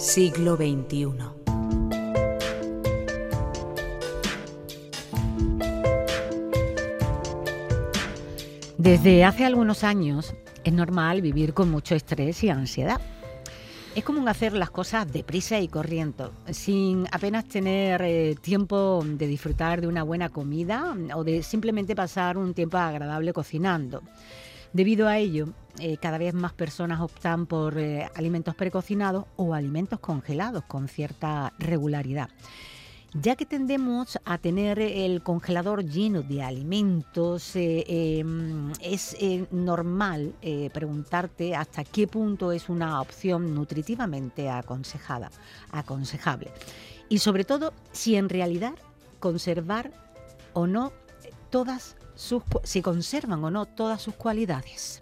Siglo XXI. Desde hace algunos años es normal vivir con mucho estrés y ansiedad. Es común hacer las cosas deprisa y corriendo, sin apenas tener tiempo de disfrutar de una buena comida o de simplemente pasar un tiempo agradable cocinando. Debido a ello, cada vez más personas optan por alimentos precocinados o alimentos congelados con cierta regularidad. Ya que tendemos a tener el congelador lleno de alimentos, es normal preguntarte hasta qué punto es una opción nutritivamente aconsejable. Y sobre todo, si en realidad conservar o no si conservan o no todas sus cualidades.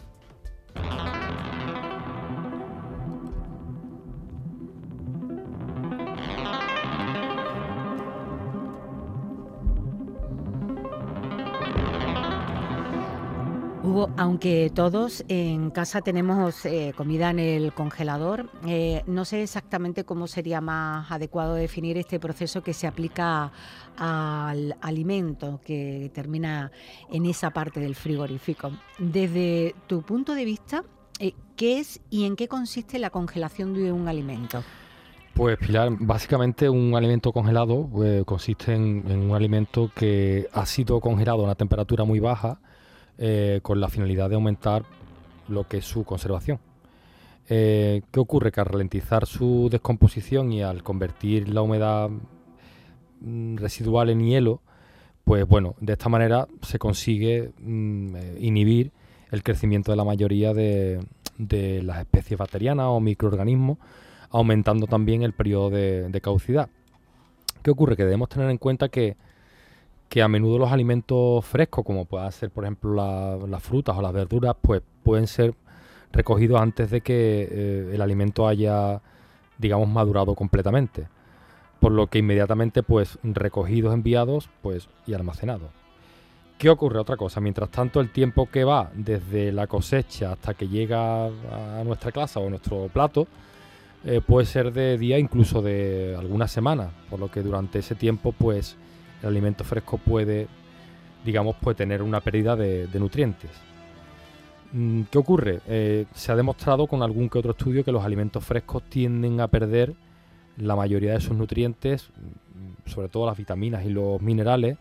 Hugo, aunque todos en casa tenemos comida en el congelador, no sé exactamente cómo sería más adecuado definir este proceso que se aplica al alimento que termina en esa parte del frigorífico. Desde tu punto de vista, ¿qué es y en qué consiste la congelación de un alimento? Pues Pilar, básicamente un alimento congelado consiste en un alimento que ha sido congelado a una temperatura muy baja, con la finalidad de aumentar lo que es su conservación. ¿Qué ocurre? Que al ralentizar su descomposición y al convertir la humedad residual en hielo, pues bueno, de esta manera se consigue inhibir el crecimiento de la mayoría de las especies bacterianas o microorganismos, aumentando también el periodo de caducidad. ¿Qué ocurre? Que debemos tener en cuenta que a menudo los alimentos frescos, como puedan ser por ejemplo las frutas o las verduras, pues pueden ser recogidos antes de que el alimento haya, digamos, madurado completamente, por lo que inmediatamente pues recogidos, enviados pues y almacenados. ¿Qué ocurre? Otra cosa, mientras tanto el tiempo que va desde la cosecha hasta que llega a nuestra casa o a nuestro plato puede ser de día, incluso de algunas semanas, por lo que durante ese tiempo pues el alimento fresco puede, digamos, pues tener una pérdida de nutrientes. ¿Qué ocurre? Se ha demostrado con algún que otro estudio que los alimentos frescos tienden a perder la mayoría de sus nutrientes, sobre todo las vitaminas y los minerales,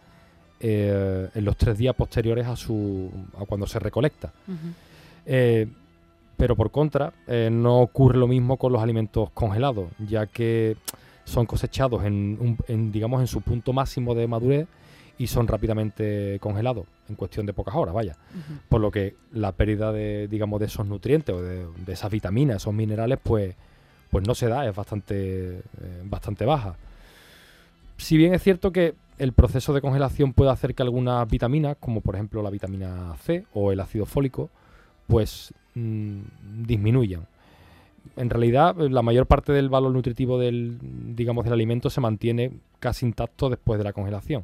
en los 3 días posteriores a cuando se recolecta. Uh-huh. Pero por contra, no ocurre lo mismo con los alimentos congelados, ya que son cosechados digamos, en su punto máximo de madurez y son rápidamente congelados en cuestión de pocas horas, vaya. Uh-huh. Por lo que la pérdida de esos nutrientes o de esas vitaminas, esos minerales, pues no se da, es bastante baja. Si bien es cierto que el proceso de congelación puede hacer que algunas vitaminas, como por ejemplo la vitamina C o el ácido fólico, pues disminuyan. En realidad, la mayor parte del valor nutritivo del alimento se mantiene casi intacto después de la congelación.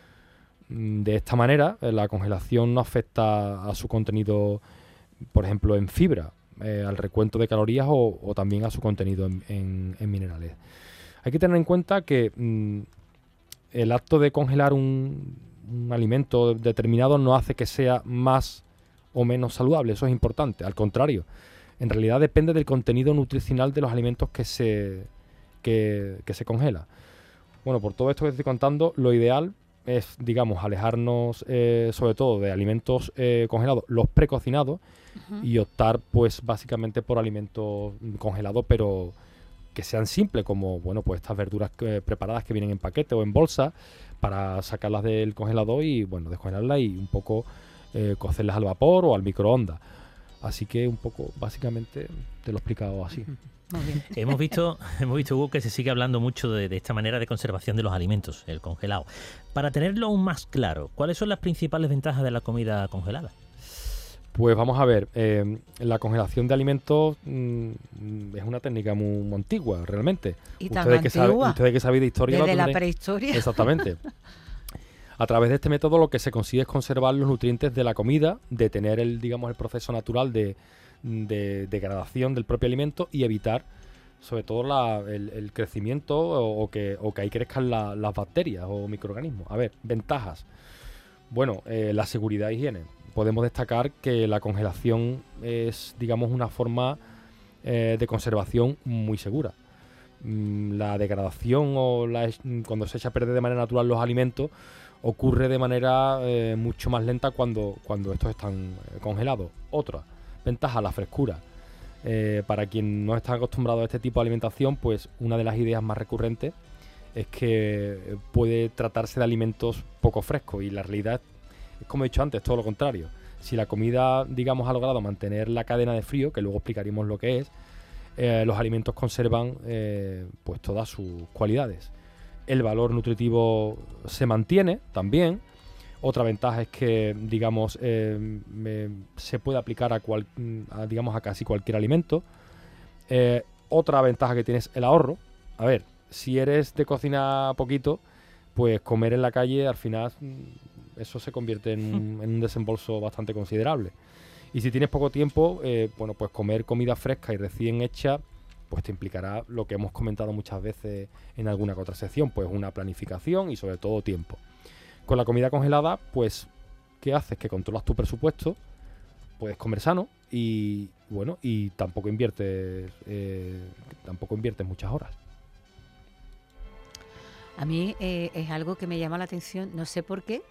De esta manera, la congelación no afecta a su contenido, por ejemplo, en fibra, al recuento de calorías o también a su contenido en minerales. Hay que tener en cuenta que el acto de congelar un alimento determinado no hace que sea más o menos saludable, eso es importante, al contrario. En realidad depende del contenido nutricional de los alimentos que se congela. Bueno, por todo esto que estoy contando, lo ideal es, digamos, alejarnos sobre todo de alimentos congelados, los precocinados, uh-huh, y optar pues básicamente por alimentos congelados, pero que sean simples, como bueno, pues estas verduras preparadas que vienen en paquete o en bolsa, para sacarlas del congelador y bueno, descongelarlas y un poco cocerlas al vapor o al microondas. Así que un poco, básicamente, te lo he explicado así. Muy bien. Hemos visto, Hugo, que se sigue hablando mucho de esta manera de conservación de los alimentos, el congelado. Para tenerlo aún más claro, ¿cuáles son las principales ventajas de la comida congelada? Pues vamos a ver, la congelación de alimentos es una técnica muy antigua, realmente. Y tan antigua. Ustedes que saben de historia... Desde la prehistoria. Exactamente. A través de este método lo que se consigue es conservar los nutrientes de la comida, detener el proceso natural de degradación del propio alimento y evitar sobre todo el crecimiento o que ahí crezcan las bacterias o microorganismos. A ver, ventajas. Bueno, la seguridad e higiene. Podemos destacar que la congelación es, digamos, una forma de conservación muy segura. La degradación cuando se echa a perder de manera natural los alimentos ocurre de manera mucho más lenta cuando estos están congelados. Otra ventaja, la frescura. Para quien no está acostumbrado a este tipo de alimentación, pues una de las ideas más recurrentes es que puede tratarse de alimentos poco frescos, y la realidad es, como he dicho antes, todo lo contrario. Si la comida, digamos, ha logrado mantener la cadena de frío, que luego explicaremos lo que es, los alimentos conservan pues todas sus cualidades. El valor nutritivo se mantiene también. Otra ventaja es que, digamos, se puede aplicar a casi cualquier alimento. Otra ventaja que tiene es el ahorro. A ver, si eres de cocina poquito, pues comer en la calle al final eso se convierte en un desembolso bastante considerable. Y si tienes poco tiempo, bueno, pues comer comida fresca y recién hecha, pues te implicará lo que hemos comentado muchas veces en alguna que otra sección, pues una planificación y sobre todo tiempo. Con la comida congelada, pues, ¿qué haces? Que controlas tu presupuesto, puedes comer sano y, bueno, y tampoco inviertes muchas horas. A mí es algo que me llama la atención, no sé por qué,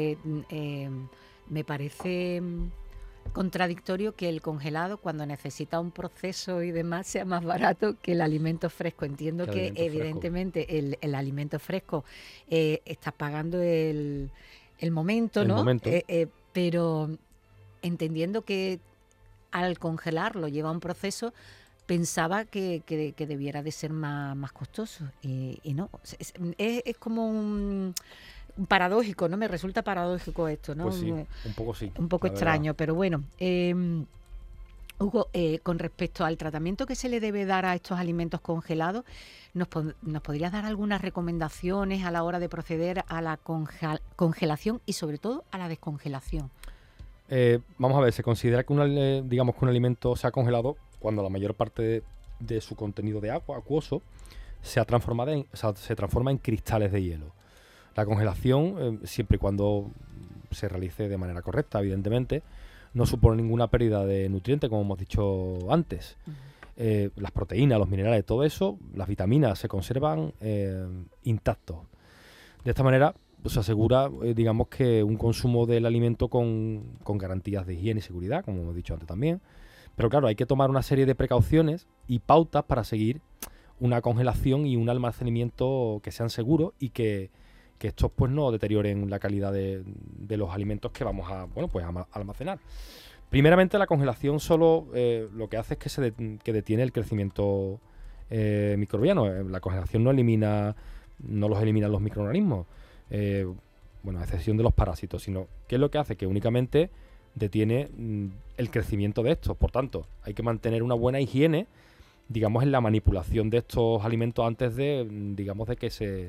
me parece contradictorio que el congelado, cuando necesita un proceso y demás, sea más barato que el alimento fresco. Entiendo que evidentemente el alimento fresco estás pagando el momento, ¿no? Pero entendiendo que al congelarlo lleva un proceso, pensaba que debiera de ser más costoso y no. Es como un paradójico, ¿no? Me resulta paradójico esto, ¿no? Pues sí, un poco sí. Un poco extraño, pero bueno. Hugo, con respecto al tratamiento que se le debe dar a estos alimentos congelados, ¿nos podrías dar algunas recomendaciones a la hora de proceder a la congelación y sobre todo a la descongelación? Vamos a ver, se considera que un alimento se ha congelado cuando la mayor parte de su contenido de agua acuoso se transforma en cristales de hielo. La congelación, siempre y cuando se realice de manera correcta, evidentemente, no supone ninguna pérdida de nutrientes, como hemos dicho antes. Las proteínas, los minerales, todo eso, las vitaminas se conservan intactos. De esta manera se asegura, digamos, que un consumo del alimento con garantías de higiene y seguridad, como hemos dicho antes también. Pero claro, hay que tomar una serie de precauciones y pautas para seguir una congelación y un almacenamiento que sean seguros y que estos pues no deterioren la calidad de los alimentos que vamos a almacenar. Primeramente, la congelación solo lo que hace es que detiene el crecimiento microbiano. La congelación no los elimina los microorganismos, a excepción de los parásitos, sino que es lo que hace que únicamente detiene el crecimiento de estos. Por tanto, hay que mantener una buena higiene, digamos, en la manipulación de estos alimentos antes de, digamos, de que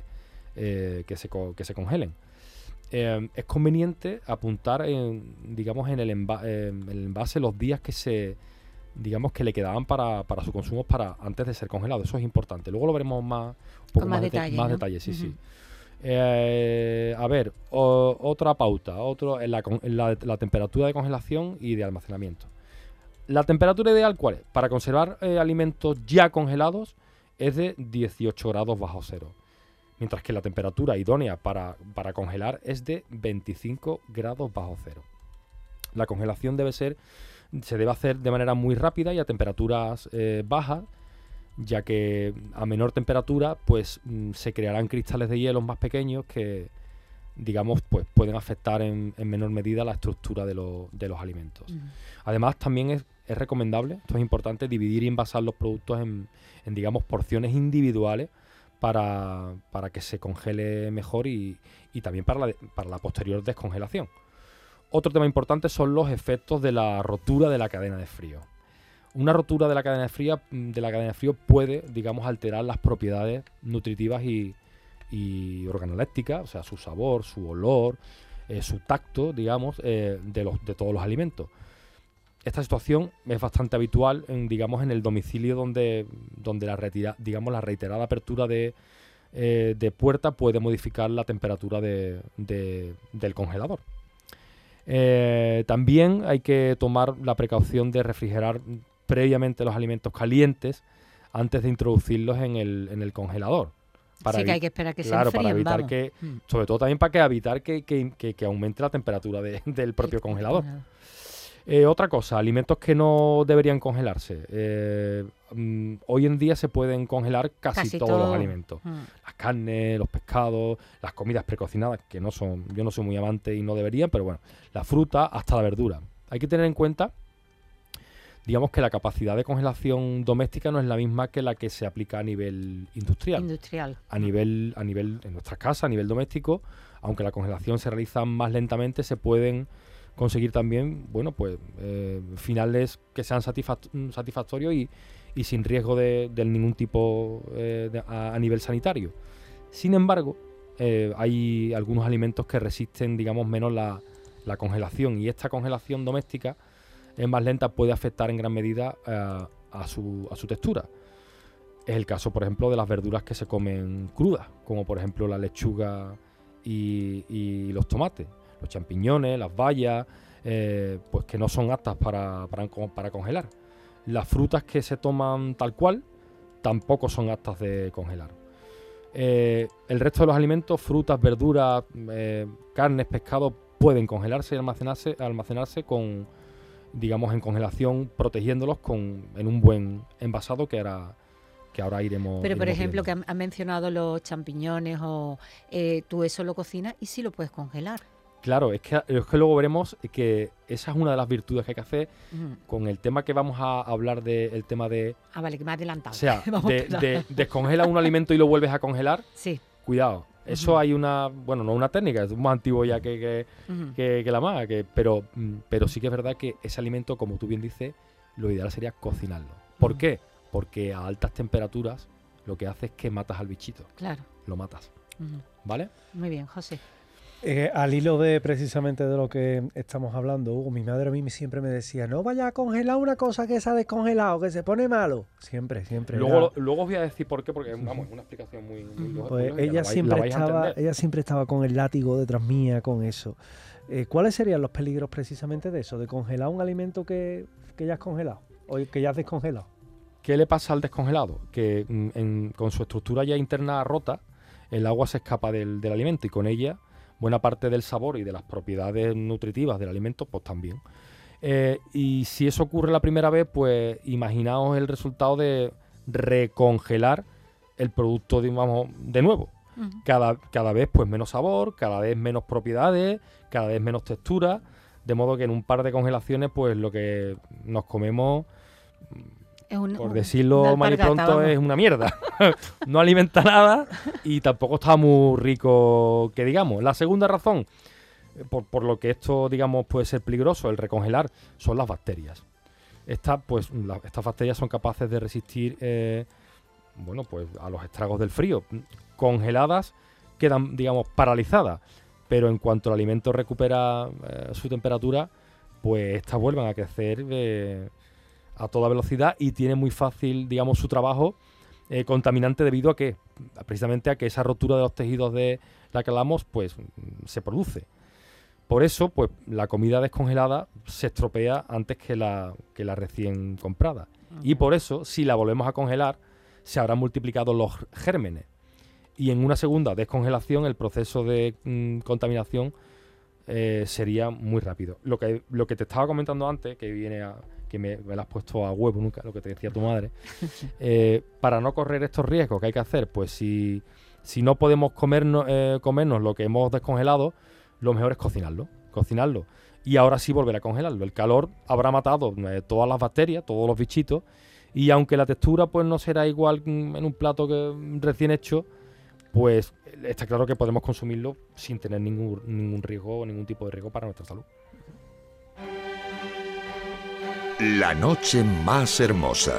se congelen. Es conveniente apuntar en el envase los días que le quedaban para su consumo antes de ser congelado. Eso es importante. Luego lo veremos más detalle, sí, sí. A ver, otra pauta, la temperatura de congelación y de almacenamiento. La temperatura ideal, ¿cuál es? Para conservar alimentos ya congelados es de 18 grados bajo cero. Mientras que la temperatura idónea para congelar es de 25 grados bajo cero. La congelación se debe hacer de manera muy rápida y a temperaturas bajas, ya que a menor temperatura pues se crearán cristales de hielo más pequeños que, digamos, pues pueden afectar en menor medida la estructura de los alimentos. Además, también es recomendable, esto es importante, dividir y envasar los productos en digamos, porciones individuales para que se congele mejor y también para la posterior descongelación. Otro tema importante son los efectos de la rotura de la cadena de frío. Una rotura de la cadena de frío puede, digamos, alterar las propiedades nutritivas y organolépticas, o sea, su sabor, su olor, su tacto, digamos, de todos los alimentos. esta situación es bastante habitual en el domicilio donde la reiterada apertura de puerta puede modificar la temperatura del congelador. También hay que tomar la precaución de refrigerar previamente los alimentos calientes antes de introducirlos en el congelador. Sí, que hay que esperar que se enfríen, para evitar vamos. Sobre todo también para evitar que aumente la temperatura del propio congelador. Otra cosa, alimentos que no deberían congelarse. Hoy en día se pueden congelar casi todos los alimentos. Las carnes, los pescados, las comidas precocinadas, que yo no soy muy amante y no deberían, pero bueno, la fruta, hasta la verdura. Hay que tener en cuenta, digamos, que la capacidad de congelación doméstica no es la misma que la que se aplica a nivel industrial. A nivel en nuestras casas, a nivel doméstico, aunque la congelación se realiza más lentamente, se pueden conseguir también, finales que sean satisfactorios y sin riesgo de ningún tipo a nivel sanitario. Sin embargo, hay algunos alimentos que resisten, digamos, menos la congelación, y esta congelación doméstica es más lenta, puede afectar en gran medida a su textura. Es el caso, por ejemplo, de las verduras que se comen crudas, como por ejemplo la lechuga y los tomates. Los champiñones, las bayas, pues que no son aptas para congelar. Las frutas que se toman tal cual tampoco son aptas de congelar. El resto de los alimentos, frutas, verduras, carnes, pescados, pueden congelarse y almacenarse con, digamos, en congelación, protegiéndolos en un buen envasado que ahora iremos. Pero, por ejemplo, viendo. que han mencionado los champiñones, tú eso lo cocinas y sí lo puedes congelar. Claro, es que luego veremos que esa es una de las virtudes que hay que hacer con el tema que vamos a hablar del tema de... Ah, vale, que me he adelantado. O sea, descongela un alimento y lo vuelves a congelar. Sí. Cuidado. Eso hay no una técnica, es más antiguo ya que la más, pero sí que es verdad que ese alimento, como tú bien dices, lo ideal sería cocinarlo. ¿Por qué? Porque a altas temperaturas lo que hace es que matas al bichito. Claro. Lo matas. ¿Vale? Muy bien, José. Al hilo de precisamente de lo que estamos hablando, Hugo, mi madre a mí siempre me decía, no vaya a congelar una cosa que se ha descongelado, que se pone malo. Siempre. Luego os voy a decir por qué, porque vamos, es una explicación muy pues lógica, ella siempre estaba con el látigo detrás mía, con eso. ¿Cuáles serían los peligros precisamente de eso, de congelar un alimento que ya has congelado o que ya has descongelado? ¿Qué le pasa al descongelado? Que con su estructura ya interna rota, el agua se escapa del alimento y con ella buena parte del sabor y de las propiedades nutritivas del alimento, pues también. Y si eso ocurre la primera vez, pues imaginaos el resultado de recongelar el producto, digamos, de nuevo. Cada vez pues menos sabor, cada vez menos propiedades, cada vez menos textura, de modo que en un par de congelaciones, pues lo que nos comemos... por decirlo mal y pronto, es una mierda. No alimenta nada y tampoco está muy rico, que digamos. La segunda razón, por lo que esto, digamos, puede ser peligroso, el recongelar, son las bacterias. Estas bacterias son capaces de resistir pues a los estragos del frío. Congeladas quedan, digamos, paralizadas, pero en cuanto el alimento recupera su temperatura, pues estas vuelven a crecer a toda velocidad y tiene muy fácil, digamos, su trabajo contaminante debido a que, precisamente a que esa rotura de los tejidos de la que hablamos, pues se produce. Por eso, pues la comida descongelada se estropea antes que la recién comprada. Y por eso, si la volvemos a congelar, se habrán multiplicado los gérmenes. Y en una segunda descongelación, el proceso de contaminación sería muy rápido. Lo que te estaba comentando antes, que me lo has puesto a huevo nunca, lo que te decía tu madre, para no correr estos riesgos que hay que hacer, pues si no podemos comernos lo que hemos descongelado, lo mejor es cocinarlo y ahora sí volver a congelarlo. El calor habrá matado todas las bacterias, todos los bichitos, y aunque la textura pues no será igual en un plato que recién hecho, pues está claro que podemos consumirlo sin tener ningún riesgo o ningún tipo de riesgo para nuestra salud. La noche más hermosa.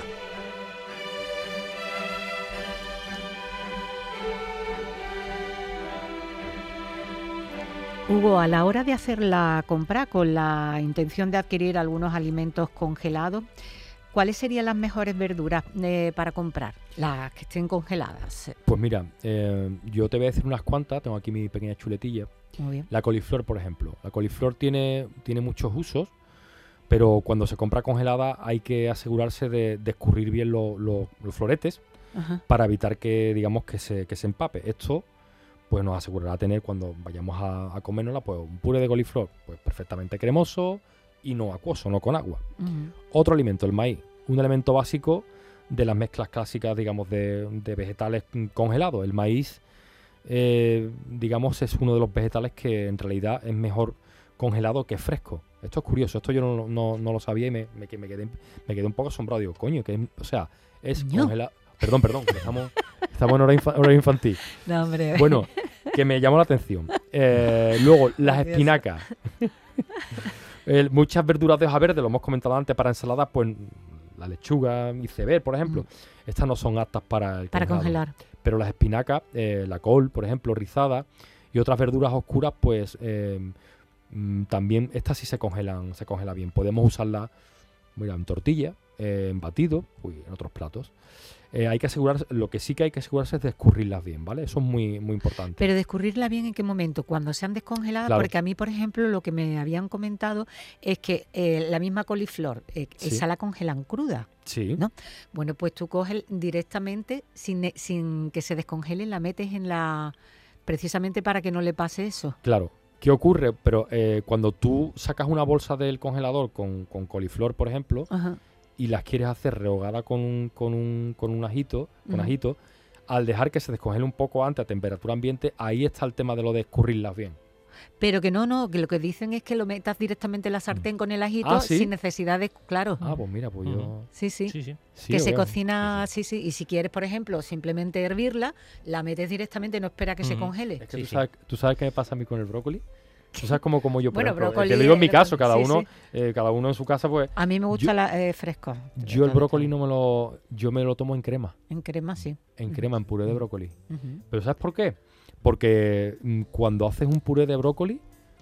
Hugo, a la hora de hacer la compra con la intención de adquirir algunos alimentos congelados, ¿cuáles serían las mejores verduras para comprar? Las que estén congeladas. Pues mira, yo te voy a decir unas cuantas, tengo aquí mi pequeña chuletilla. Muy bien. La coliflor, por ejemplo. La coliflor tiene muchos usos, pero cuando se compra congelada hay que asegurarse de escurrir bien los floretes. Ajá. Para evitar que, digamos, que se empape. Esto pues nos asegurará tener, cuando vayamos a comérnosla, pues un puré de coliflor pues perfectamente cremoso y no acuoso, no con agua. Uh-huh. Otro alimento, el maíz, un elemento básico de las mezclas clásicas, digamos, de vegetales congelados. El maíz, digamos, es uno de los vegetales que en realidad es mejor congelado que fresco. Esto es curioso, esto yo no lo sabía y me quedé un poco asombrado. Digo, coño, es congelado. Perdón, que estamos en hora infantil. No, hombre. Bueno, que me llamó la atención. Luego, las espinacas. Muchas verduras de hoja verde, lo hemos comentado antes, para ensaladas, pues la lechuga, iceberg, por ejemplo. Estas no son aptas para el congelar. Pero las espinacas, la col, por ejemplo, rizada, y otras verduras oscuras, pues también estas sí se congela bien. Podemos usarlas, mira, en tortilla, en batido, en otros platos. Hay que asegurarse, lo que sí que hay que asegurarse es de escurrirlas bien, ¿vale? Eso es muy, muy importante. Pero de escurrirla bien, ¿en qué momento? Cuando sean descongeladas, Claro. Porque a mí, por ejemplo, lo que me habían comentado es que la misma coliflor, Sí. esa la congelan cruda, Sí. ¿no? Bueno, pues tú coges directamente, sin que se descongele, la metes en precisamente para que no le pase eso. Claro. ¿Qué ocurre? Pero cuando tú sacas una bolsa del congelador con coliflor, por ejemplo, Ajá. y las quieres hacer rehogada con un ajito, al dejar que se descongele un poco antes a temperatura ambiente, ahí está el tema de lo de escurrirlas bien. Pero que no, que lo que dicen es que lo metas directamente en la sartén con el ajito ¿Sí? sin necesidad de... Claro. Pues mira, pues yo... Sí. Sí. Sí, Que se veo. cocina, sí. Y si quieres, por ejemplo, simplemente hervirla, la metes directamente, no espera que se congele. Es que Sí, ¿tú sabes qué me pasa a mí con el brócoli? ¿Tú sabes cómo yo, por Bueno, ejemplo? brócoli, Te lo digo en mi caso, sí, cada sí. uno en su casa, pues... A mí me gusta fresco. Yo el brócoli yo me lo tomo en crema. En crema, sí. En crema, en puré de brócoli. Ujú. ¿Pero sabes por qué? Porque cuando haces un puré de brócoli,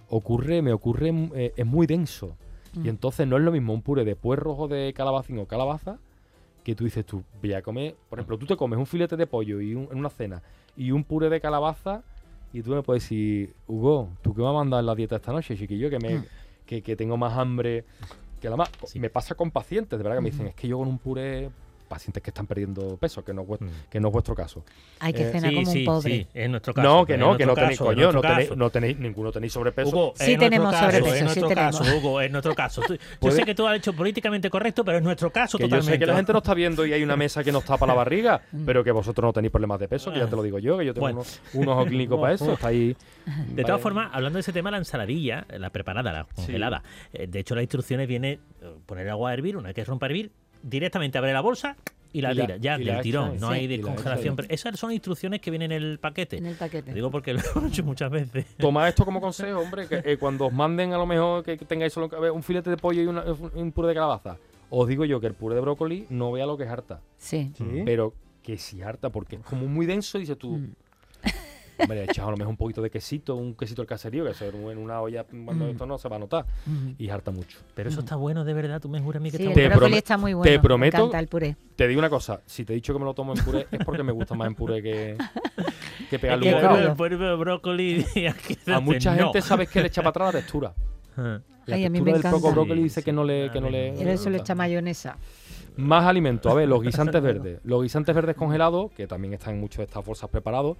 es muy denso. Y entonces no es lo mismo un puré de puerros o de calabacín o calabaza, que tú dices, voy a comer... Por ejemplo, tú te comes un filete de pollo en una cena y un puré de calabaza, y tú me puedes decir, Hugo, ¿tú qué me vas a mandar en la dieta esta noche, chiquillo? Que tengo más hambre que la más. Sí. Me pasa con pacientes, de verdad, que me dicen, es que yo con un puré... Pacientes que están perdiendo peso, que no es vuestro caso. Hay que cenar como un pobre. Sí, es nuestro caso. No, que no tenéis, caso, coño, caso. ninguno tenéis sobrepeso. Hugo, Sí es tenemos nuestro caso, sobrepeso, es sí nuestro tenemos. caso, Hugo, es nuestro caso. Yo Puede- sé que tú has hecho políticamente correcto, pero es nuestro caso Que totalmente. yo sé que la gente no está viendo y hay una mesa que nos tapa la barriga, pero que vosotros no tenéis problemas de peso, que ya te lo digo yo, que yo tengo Bueno. un ojo clínico para eso. Está ahí. De todas formas, hablando de ese tema, la ensaladilla, la preparada, la congelada, de hecho las instrucciones viene poner agua a hervir, una vez que rompa a hervir, directamente abre la bolsa y la tira, ya del tirón, echa, no sí. hay y la descongelación. echa. Esas son instrucciones que vienen en el paquete. En el paquete. Lo digo porque lo he hecho muchas veces. Tomad esto como consejo, hombre, que cuando os manden a lo mejor que tengáis solo un filete de pollo y un puré de calabaza, os digo yo que el puré de brócoli no vea lo que es harta, Sí. pero que sí harta, porque es como muy denso, dices tú, hombre, echas a lo mejor un poquito de quesito, un quesito del caserío, que eso en una olla, cuando esto no se va a notar, y harta mucho. Pero eso está bueno, de verdad, tú me juras a mí que Sí, está el Te bueno. brócoli prome- está muy bueno. te prometo- Me encanta el puré. Te digo una cosa, si te he dicho que me lo tomo en puré, es porque me gusta más en puré que Es pegarle que un Qué huevo. crudo. el pollo de brócoli A mucha gente sabes que le echa para atrás la textura. Ah. La Ay, a mí textura me del encanta. poco brócoli dice Sí, que no le... sí. Que no le Él eso le gusta. echa mayonesa. Más alimentos. A ver, los guisantes verdes. Los guisantes verdes congelados, que también están en muchas de estas bolsas preparados.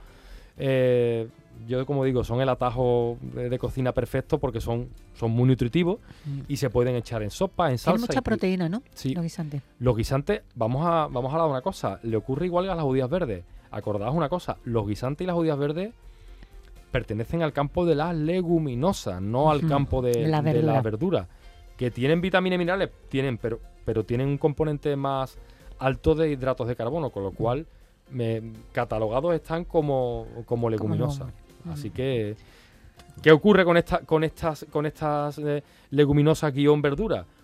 Yo, como digo, son el atajo de cocina perfecto porque son muy nutritivos y se pueden echar en sopa, en Tiene salsa. mucha proteína, ¿no? Sí. Los guisantes. Los guisantes, vamos a hablar de una cosa. Le ocurre igual que a las judías verdes. Acordaos una cosa. Los guisantes y las judías verdes pertenecen al campo de las leguminosas, no al Ujú, campo de de la la verdura. verdura. Que tienen vitaminas y minerales, pero tienen un componente más alto de hidratos de carbono, con lo cual catalogados están como leguminosas. Así que, ¿qué ocurre con estas leguminosas _ verduras?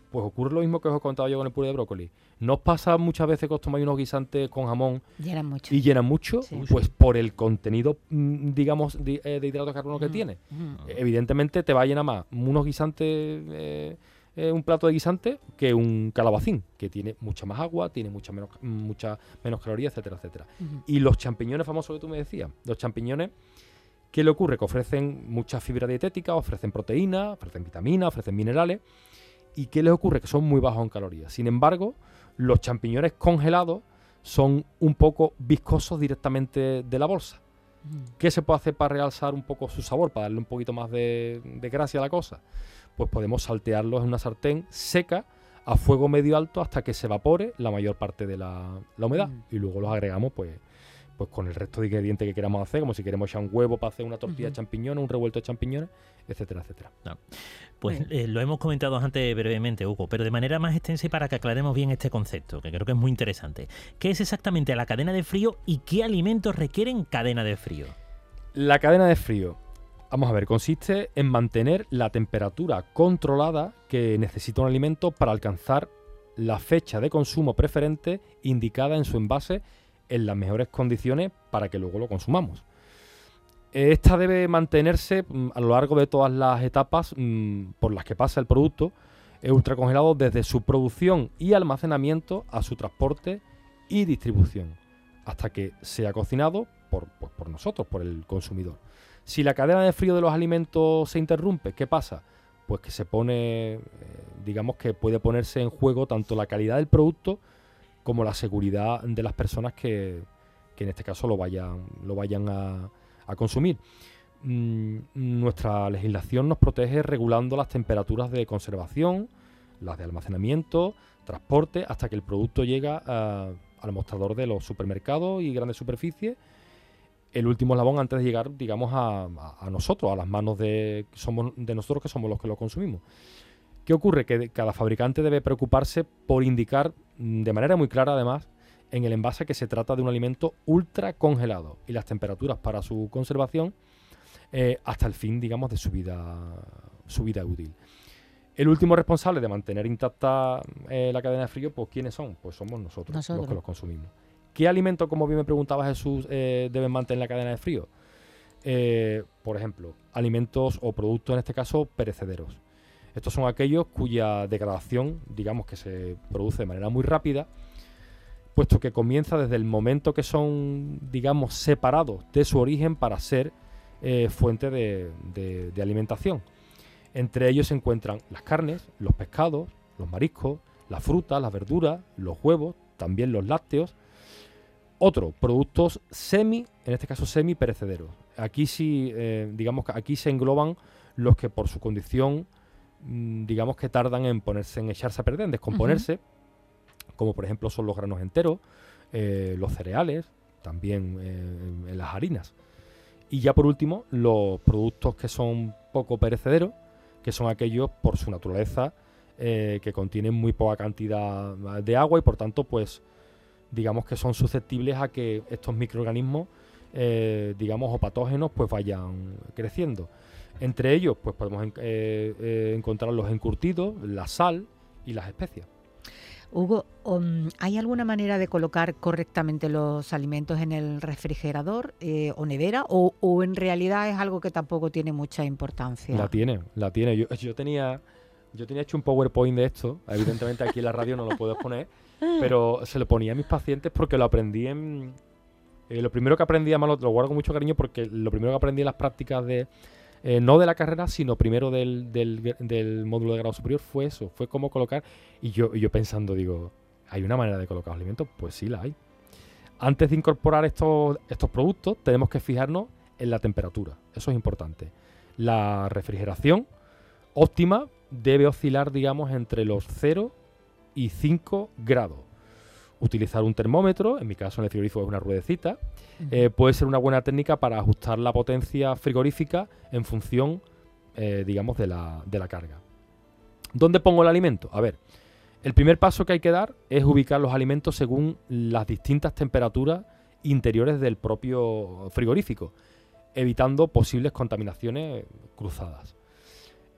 Pues ocurre lo mismo que os he contado yo con el puré de brócoli. ¿No os pasa muchas veces que os tomáis unos guisantes con jamón Llenan mucho. y llenan mucho? Sí. Pues por el contenido, digamos, de hidratos de carbono que tiene. Evidentemente te va a llenar más unos guisantes, un plato de guisante, que un calabacín, que tiene mucha más agua, tiene mucha menos calorías, etcétera, etcétera. Y los champiñones famosos que tú me decías, los champiñones, ¿qué le ocurre? Que ofrecen mucha fibra dietética, ofrecen proteínas, ofrecen vitaminas, ofrecen minerales. ¿Y qué les ocurre? Que son muy bajos en calorías. Sin embargo, los champiñones congelados son un poco viscosos directamente de la bolsa. ¿Qué se puede hacer para realzar un poco su sabor, para darle un poquito más de gracia a la cosa? Pues podemos saltearlos en una sartén seca a fuego medio alto hasta que se evapore la mayor parte de la humedad. Y luego los agregamos pues con el resto de ingredientes que queramos hacer, como si queremos echar un huevo para hacer una tortilla de champiñones, un revuelto de champiñones, etcétera, etcétera. No. Pues lo hemos comentado antes brevemente, Hugo, pero de manera más extensa y para que aclaremos bien este concepto, que creo que es muy interesante. ¿Qué es exactamente la cadena de frío y qué alimentos requieren cadena de frío? La cadena de frío, vamos a ver, consiste en mantener la temperatura controlada que necesita un alimento para alcanzar la fecha de consumo preferente indicada en su envase en las mejores condiciones para que luego lo consumamos. Esta debe mantenerse a lo largo de todas las etapas por las que pasa el producto ultracongelado, desde su producción y almacenamiento a su transporte y distribución, hasta que sea cocinado por nosotros, por el consumidor. Si la cadena de frío de los alimentos se interrumpe, ¿qué pasa? Pues que se pone, digamos que puede ponerse en juego tanto la calidad del producto como la seguridad de las personas que en este caso lo vayan a consumir. Nuestra legislación nos protege regulando las temperaturas de conservación, las de almacenamiento, transporte, hasta que el producto llega al mostrador de los supermercados y grandes superficies. El último eslabón antes de llegar, digamos, a nosotros, a las manos de nosotros, que somos los que lo consumimos. ¿Qué ocurre? Que cada fabricante debe preocuparse por indicar de manera muy clara, además, en el envase que se trata de un alimento ultra congelado y las temperaturas para su conservación hasta el fin, digamos, de su vida útil. El último responsable de mantener intacta la cadena de frío, pues ¿quiénes son? Pues somos nosotros los que los consumimos. ¿Qué alimentos, como bien me preguntaba Jesús, deben mantener la cadena de frío? Por ejemplo, alimentos o productos, en este caso, perecederos. Estos son aquellos cuya degradación, digamos, que se produce de manera muy rápida, puesto que comienza desde el momento que son, digamos, separados de su origen para ser fuente de alimentación. Entre ellos se encuentran las carnes, los pescados, los mariscos, las frutas, las verduras, los huevos, también los lácteos. Otro, productos en este caso semi perecederos. Aquí sí, digamos que aquí se engloban los que por su condición, digamos que tardan en echarse a perder, en descomponerse, como por ejemplo son los granos enteros, los cereales, también en las harinas. Y ya por último, los productos que son poco perecederos, que son aquellos por su naturaleza que contienen muy poca cantidad de agua y por tanto, pues, digamos que son susceptibles a que estos microorganismos, digamos, o patógenos, pues vayan creciendo. Entre ellos, pues podemos encontrar los encurtidos, la sal y las especias. Hugo, ¿hay alguna manera de colocar correctamente los alimentos en el refrigerador o nevera? ¿O en realidad es algo que tampoco tiene mucha importancia? La tiene. Yo tenía hecho un PowerPoint de esto. Evidentemente aquí en la radio no lo puedo exponer, pero se lo ponía a mis pacientes porque lo aprendí lo primero que aprendí, además lo guardo con mucho cariño, porque lo primero que aprendí en las prácticas no de la carrera, sino primero del módulo de grado superior, fue eso, fue cómo colocar. Y yo pensando, digo, ¿hay una manera de colocar los alimentos? Pues sí, la hay. Antes de incorporar estos productos, tenemos que fijarnos en la temperatura. Eso es importante. La refrigeración óptima debe oscilar, digamos, entre los 0 y 5 grados. Utilizar un termómetro, en mi caso en el frigorífico es una ruedecita, puede ser una buena técnica para ajustar la potencia frigorífica en función, digamos, de la carga. ¿Dónde pongo el alimento? A ver, el primer paso que hay que dar es ubicar los alimentos según las distintas temperaturas interiores del propio frigorífico, evitando posibles contaminaciones cruzadas.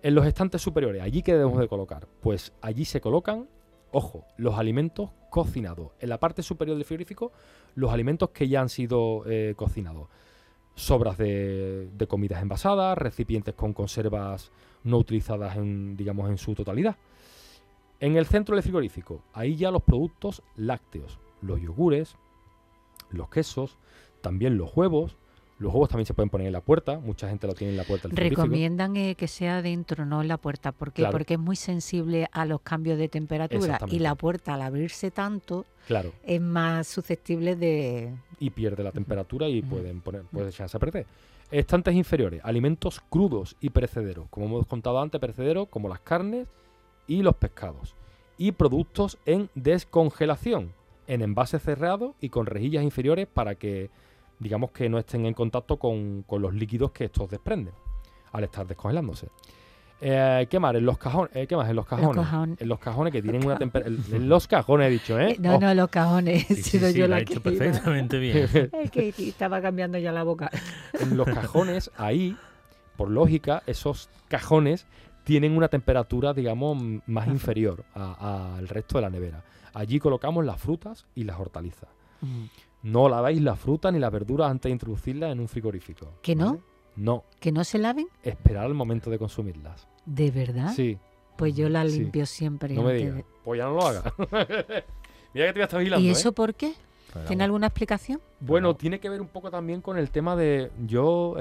En los estantes superiores, ¿allí qué debemos de colocar? Pues allí se colocan, ojo, los alimentos cocinados. En la parte superior del frigorífico, los alimentos que ya han sido cocinados. Sobras de comidas envasadas, recipientes con conservas no utilizadas digamos, en su totalidad. En el centro del frigorífico, ahí ya los productos lácteos, los yogures, los quesos, también los huevos. Los huevos también se pueden poner en la puerta, mucha gente lo tiene en la puerta del frigorífico. Recomiendan que sea dentro, no en la puerta. ¿Por qué? Claro. Porque es muy sensible a los cambios de temperatura y Exactamente. la puerta, al abrirse tanto, Claro, es más susceptible de... y pierde la temperatura y pueden echarse a perder. Estantes inferiores, alimentos crudos y perecederos. Como hemos contado antes, perecederos como las carnes y los pescados. Y productos en descongelación, en envases cerrados y con rejillas inferiores para que, digamos, que no estén en contacto con los líquidos que estos desprenden al estar descongelándose. ¿Qué más? En los cajones. ¿Qué más? En los cajones. En los cajones que tienen una temperatura. En los cajones he dicho, ¿eh? No, no, los cajones. He sido yo lo ha la que hecho iba. perfectamente bien. Es que estaba cambiando ya la boca. En los cajones, ahí, por lógica, esos cajones tienen una temperatura, digamos, más inferior al resto de la nevera. Allí colocamos las frutas y las hortalizas. No laváis las frutas ni las verduras antes de introducirlas en un frigorífico. ¿Que no? No. ¿Que no se laven? Esperar al momento de consumirlas. ¿De verdad? Sí. Pues yo la Sí. limpio siempre. No me antes digas. Pues ya no lo hagas. Mira que te voy a estar de... vigilando, ¿Y eso por qué? Pero ¿Tiene alguna explicación? Bueno, No. tiene que ver un poco también con el tema de... Yo,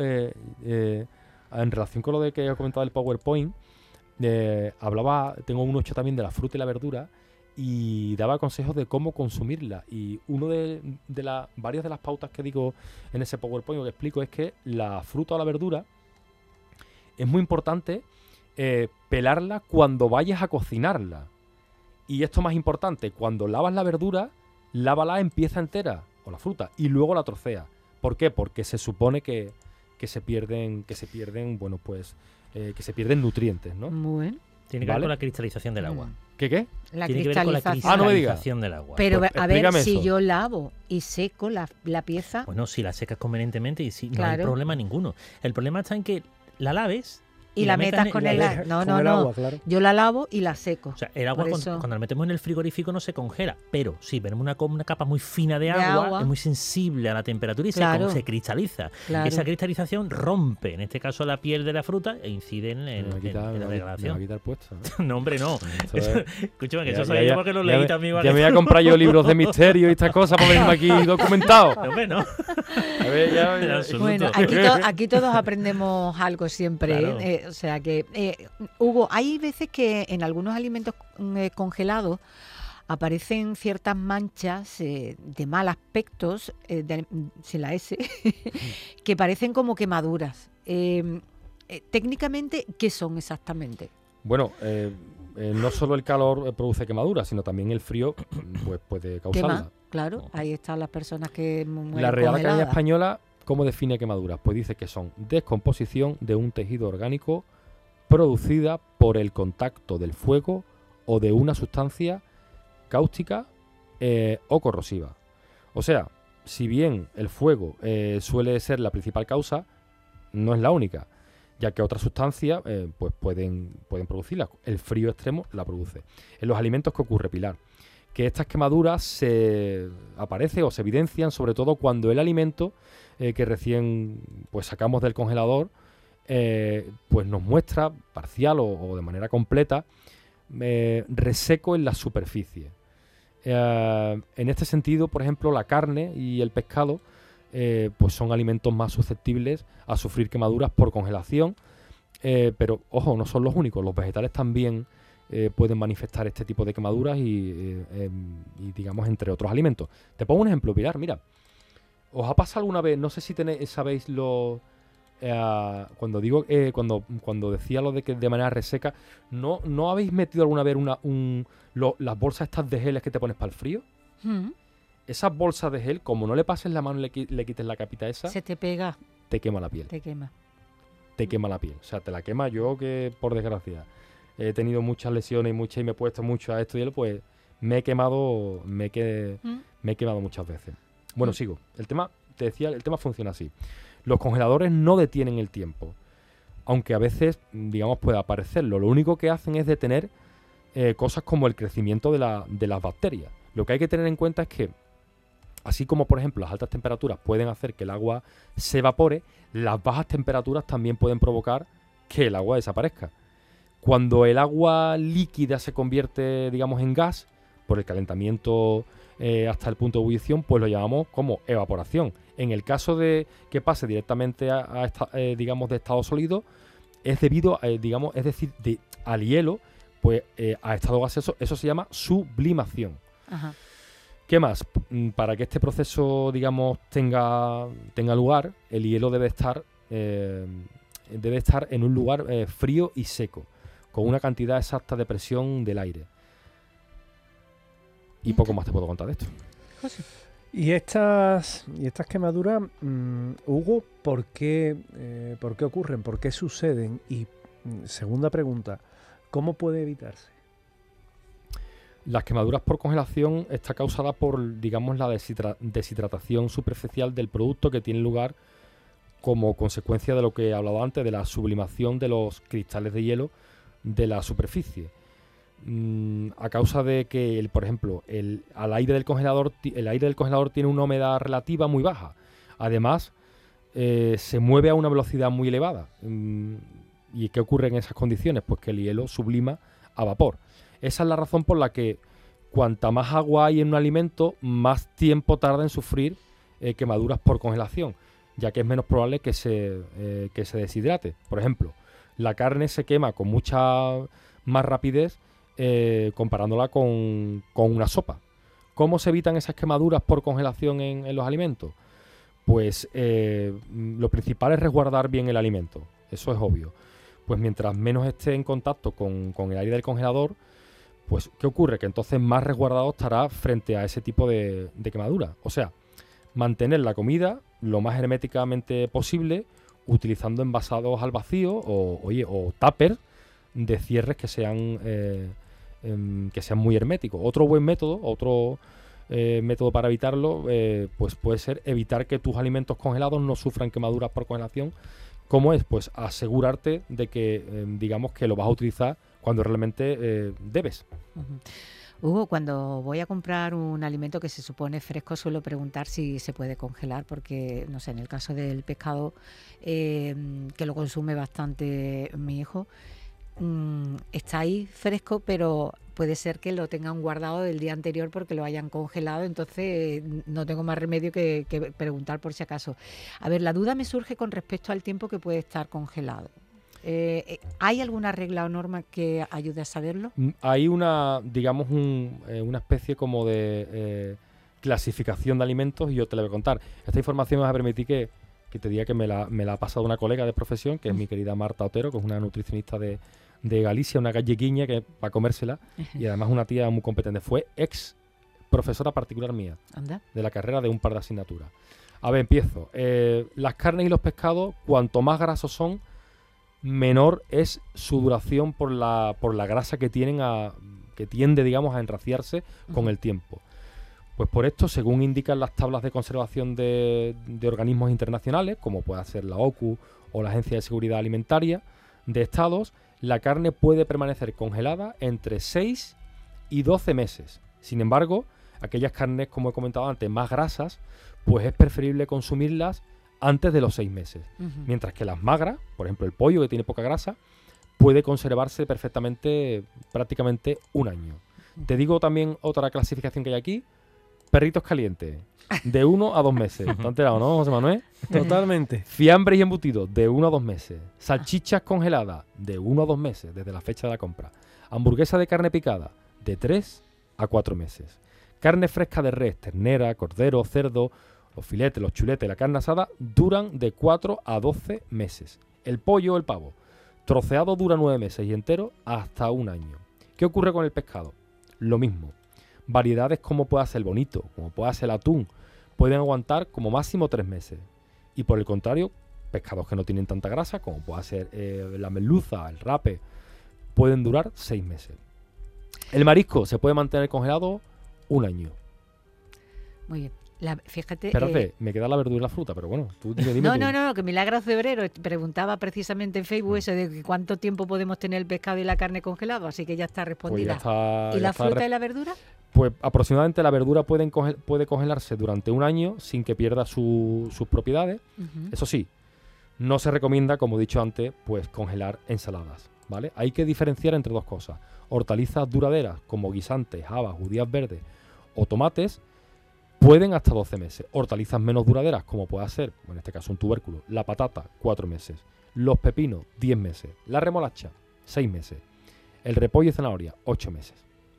en relación con lo de que he comentado del PowerPoint, tengo un 8 también de la fruta y la verdura y daba consejos de cómo consumirla. Y uno varias de las pautas que digo en ese PowerPoint, lo que explico, es que la fruta o la verdura es muy importante pelarla cuando vayas a cocinarla. Y esto más importante, cuando lavas la verdura, lávala en pieza entera, o la fruta, y luego la trocea. ¿Por qué? Porque se supone que se pierden, bueno, pues, que se pierden nutrientes, ¿no? Bueno. Tiene que ver ¿Vale? con la cristalización del agua. ¿Qué? La Tiene que ver con la cristalización. Ah, no me digas. cristalización del agua. Pero Pues a ver, explícame si eso. yo lavo y seco la pieza, Bueno, si la secas convenientemente y si no hay Claro. problema ninguno. El problema está en que la laves y la metas en- con la el dejas- agua. No, Con no, el no. agua, claro. Yo la lavo y la seco. O sea, el agua Por eso- cuando la metemos en el frigorífico no se congela, pero si tenemos una capa muy fina de De agua, agua. es muy sensible a la temperatura y Claro. se cristaliza. Claro. Esa cristalización rompe, en este caso, la piel de la fruta e incide en, Me va a en quitar, la me va a degradación. quitar el puesto, ¿no? No, hombre, no. Esto es- Escúchame, que Ya- eso ya- sabía ya- yo porque lo ya leí me- también. Ya me voy a comprar yo libros de misterio y estas cosas para venirme aquí documentado. No, hombre, no. A ver, En absoluto. Bueno, aquí todos aprendemos algo siempre. Claro. O sea que, Hugo, hay veces que en algunos alimentos congelados aparecen ciertas manchas de mal aspectos, sin la S, que parecen como quemaduras. Técnicamente, ¿qué son exactamente? Bueno, no solo el calor produce quemaduras, sino también el frío pues puede causarla. Quema, claro, ahí están las personas que mueren La Real Academia congeladas. Española, ¿cómo define quemaduras? Pues dice que son descomposición de un tejido orgánico producida por el contacto del fuego o de una sustancia cáustica o corrosiva. O sea, si bien el fuego suele ser la principal causa, no es la única, ya que otras sustancias pues pueden producirla. El frío extremo la produce. En los alimentos, ¿qué ocurre, Pilar? Que estas quemaduras se aparecen o se evidencian sobre todo cuando el alimento que recién pues sacamos del congelador pues nos muestra parcial o de manera completa reseco en la superficie. En este sentido, por ejemplo, la carne y el pescado pues son alimentos más susceptibles a sufrir quemaduras por congelación, pero ojo, no son los únicos, los vegetales también pueden manifestar este tipo de quemaduras y digamos entre otros alimentos. Te pongo un ejemplo, Pilar, mira, ¿os ha pasado alguna vez, no sé si sabéis cuando digo cuando decía lo de que de manera reseca, ¿no habéis metido alguna vez las bolsas estas de geles que te pones para el frío? Mm, Esas bolsas de gel, como no le pases la mano y le quites la capita esa, Se te pega, te quema la piel. te quema. Te quema la piel. O sea, te la quema yo, que por desgracia he tenido muchas lesiones y me he puesto mucho a esto y pues me he quemado muchas veces. Bueno, sigo. El tema, te decía, el tema funciona así. Los congeladores no detienen el tiempo. aunque a veces, digamos, pueda parecerlo. Lo único que hacen es detener cosas como el crecimiento de las bacterias. Lo que hay que tener en cuenta es que, así como, por ejemplo, las altas temperaturas pueden hacer que el agua se evapore, las bajas temperaturas también pueden provocar que el agua desaparezca. Cuando el agua líquida se convierte, digamos, en gas, por el calentamiento hasta el punto de ebullición, pues lo llamamos como evaporación. En el caso de que pase directamente digamos, de estado sólido, es debido, digamos, es decir, al hielo, pues a estado gaseoso, eso se llama sublimación. Ajá. ¿Qué más? Para que este proceso, digamos, tenga lugar, el hielo debe estar en un lugar frío y seco, con una cantidad exacta de presión del aire. Y poco más te puedo contar de esto. Y estas quemaduras, Hugo, ¿por qué ocurren? ¿Por qué suceden? Y segunda pregunta, ¿cómo puede evitarse? Las quemaduras por congelación está causada por, digamos, la deshidratación superficial del producto que tiene lugar como consecuencia de lo que he hablado antes, de la sublimación de los cristales de hielo de la superficie. A causa de que, por ejemplo, el aire del congelador tiene una humedad relativa muy baja. Además, se mueve a una velocidad muy elevada. ¿Y qué ocurre en esas condiciones? Pues que el hielo sublima a vapor. Esa es la razón por la que cuanta más agua hay en un alimento, más tiempo tarda en sufrir quemaduras por congelación, ya que es menos probable que se deshidrate. Por ejemplo, la carne se quema con mucha más rapidez comparándola con una sopa. ¿Cómo se evitan esas quemaduras por congelación en los alimentos? Pues lo principal es resguardar bien el alimento, eso es obvio. Pues mientras menos esté en contacto con el aire del congelador, pues ¿qué ocurre? Que entonces más resguardado estará frente a ese tipo de quemadura. O sea, mantener la comida lo más herméticamente posible, utilizando envasados al vacío o tuppers de cierres que sean muy herméticos. Otro buen método, método para evitarlo, pues puede ser evitar que tus alimentos congelados no sufran quemaduras por congelación. ¿Cómo es? Pues asegurarte de que, digamos, que lo vas a utilizar cuando realmente debes. Hugo, cuando voy a comprar un alimento que se supone fresco, suelo preguntar si se puede congelar, porque, no sé, en el caso del pescado, que lo consume bastante mi hijo, está ahí fresco, pero puede ser que lo tengan guardado del día anterior porque lo hayan congelado, entonces no tengo más remedio que preguntar por si acaso. A ver, la duda me surge con respecto al tiempo que puede estar congelado. ¿Hay alguna regla o norma que ayude a saberlo? Hay una especie como de clasificación de alimentos y yo te la voy a contar. Esta información me va a permitir que te diga que me la ha pasado una colega de profesión, que es mi querida Marta Otero, que es una nutricionista de Galicia, una galleguiña que para comérsela, y además una tía muy competente. Fue ex profesora particular mía. ¿Anda? De la carrera de un par de asignaturas. A ver, empiezo. Las carnes y los pescados, cuanto más grasos son, menor es su duración por la grasa que tiende, digamos, a enraciarse con el tiempo. Pues por esto, según indican las tablas de conservación de organismos internacionales, como puede ser la OCU o la Agencia de Seguridad Alimentaria de Estados, la carne puede permanecer congelada entre 6 y 12 meses. Sin embargo, aquellas carnes, como he comentado antes, más grasas, pues es preferible consumirlas antes de los 6 meses. Mientras que las magras, por ejemplo el pollo, que tiene poca grasa, puede conservarse perfectamente prácticamente un año. Te digo también otra clasificación que hay aquí: perritos calientes, de 1 a 2 meses. ¿Te has enterado, no, José Manuel? Totalmente. Fiambres y embutidos, de 1 a 2 meses. Salchichas congeladas, de 1 a 2 meses, desde la fecha de la compra. Hamburguesa de carne picada, de 3 a 4 meses. Carne fresca de res, ternera, cordero, cerdo, los filetes, los chuletes, la carne asada, duran de 4 a 12 meses. El pollo o el pavo, troceado, dura 9 meses y entero hasta un año. ¿Qué ocurre con el pescado? Lo mismo. Variedades como pueda ser el bonito, como pueda ser el atún, pueden aguantar como máximo 3 meses. Y por el contrario, pescados que no tienen tanta grasa, como pueda ser la merluza, el rape, pueden durar 6 meses. El marisco se puede mantener congelado un año. Muy bien. Fíjate. Espérate, me queda la verdura y la fruta, pero bueno, tú dime tú. No, que Milagros Cebrero preguntaba precisamente en Facebook eso de cuánto tiempo podemos tener el pescado y la carne congelado, así que ya está respondida. Pues ya está, ¿Y la fruta y la verdura? Pues aproximadamente la verdura puede congelarse durante un año sin que pierda sus propiedades. Uh-huh. Eso sí, no se recomienda, como he dicho antes, pues congelar ensaladas, ¿vale? Hay que diferenciar entre dos cosas. Hortalizas duraderas como guisantes, habas, judías verdes o tomates pueden hasta 12 meses. Hortalizas menos duraderas, como puede ser, en este caso un tubérculo, la patata, 4 meses. Los pepinos, 10 meses. La remolacha, 6 meses. El repollo y zanahoria, 8 meses.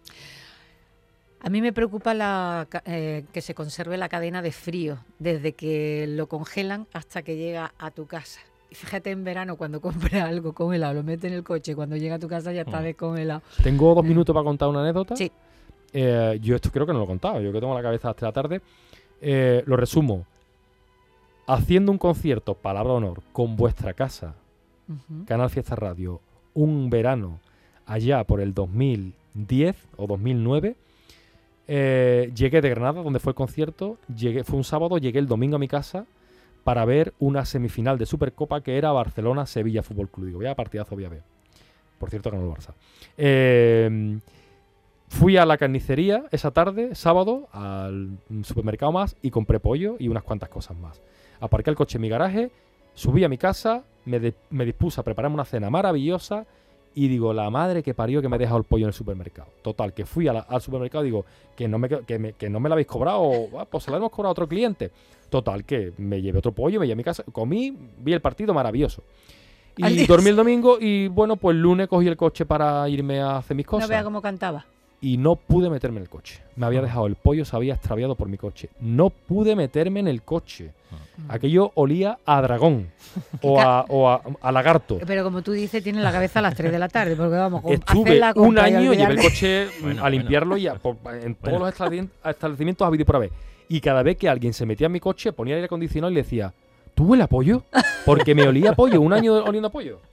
A mí me preocupa que se conserve la cadena de frío, desde que lo congelan hasta que llega a tu casa. Y fíjate en verano cuando compras algo congelado, lo metes en el coche, cuando llega a tu casa ya está descongelado. Tengo 2 minutos para contar una anécdota. Sí. Yo esto creo que no lo he contado, yo que tengo la cabeza hasta la tarde. Lo resumo. Haciendo un concierto, palabra de honor, con vuestra casa, Uh-huh. Canal Fiesta Radio, un verano allá por el 2010 o 2009, llegué de Granada, donde fue el concierto, fue un sábado, llegué el domingo a mi casa para ver una semifinal de Supercopa que era Barcelona-Sevilla Fútbol Club. Digo, vaya partidazo voy a ver. Por cierto, ganó el Barça. Fui a la carnicería esa tarde, sábado, al supermercado más y compré pollo y unas cuantas cosas más. Aparqué el coche en mi garaje, subí a mi casa, me dispuse a prepararme una cena maravillosa y digo, la madre que parió que me he dejado el pollo en el supermercado. Total, que fui al supermercado y digo, que no me lo habéis cobrado, pues se lo hemos cobrado a otro cliente. Total, que me llevé otro pollo, me llevé a mi casa, comí, vi el partido maravilloso. Y dormí el domingo y bueno, pues el lunes cogí el coche para irme a hacer mis cosas. No vea cómo cantaba. Y no pude meterme en el coche. Me había dejado el pollo, se había extraviado por mi coche. No pude meterme en el coche. Aquello olía a dragón o a lagarto. Pero como tú dices, tienes la cabeza a las 3 de la tarde, porque vamos, estuve un año, llevé el coche a limpiarlo y en todos los establecimientos habido y por haber. Y cada vez que alguien se metía en mi coche, ponía el aire acondicionado y le decía, ¿tú huele a pollo? Porque me olía a pollo, un año oliendo a pollo.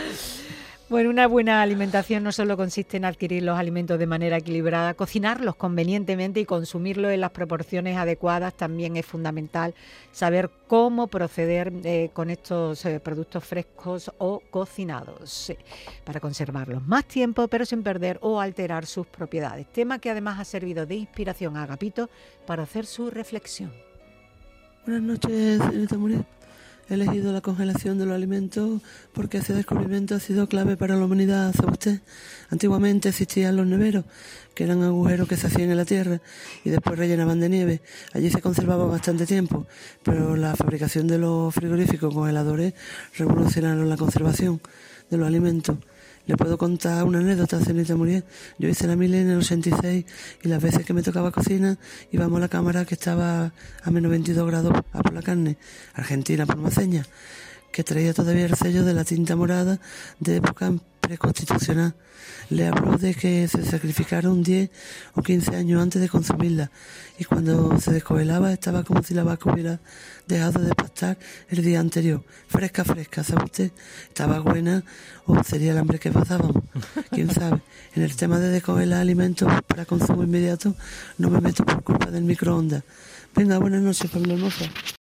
Bueno, una buena alimentación no solo consiste en adquirir los alimentos de manera equilibrada, cocinarlos convenientemente y consumirlos en las proporciones adecuadas también es fundamental. Saber cómo proceder con estos productos frescos o cocinados para conservarlos más tiempo, pero sin perder o alterar sus propiedades. Tema que además ha servido de inspiración a Agapito para hacer su reflexión. Buenas noches, señorita Muriel. He elegido la congelación de los alimentos porque ese descubrimiento ha sido clave para la humanidad, ¿sabe usted? Antiguamente existían los neveros, que eran agujeros que se hacían en la tierra y después rellenaban de nieve. Allí se conservaba bastante tiempo, pero la fabricación de los frigoríficos congeladores revolucionaron la conservación de los alimentos. Le puedo contar una anécdota, señorita Muriel. Yo hice la mili en el 86 y las veces que me tocaba cocina íbamos a la cámara que estaba a menos 22 grados a por la carne, argentina por Maceña, que traía todavía el sello de la tinta morada de época preconstitucional. Le hablo de que se sacrificaron 10 o 15 años antes de consumirla y cuando se descongelaba estaba como si la vaca hubiera dejado de pastar el día anterior. Fresca, ¿sabe usted? Estaba buena o sería el hambre que pasábamos. ¿Quién sabe? En el tema de descongelar alimentos para consumo inmediato no me meto por culpa del microondas. Venga, buenas noches, Pablo Hermosa.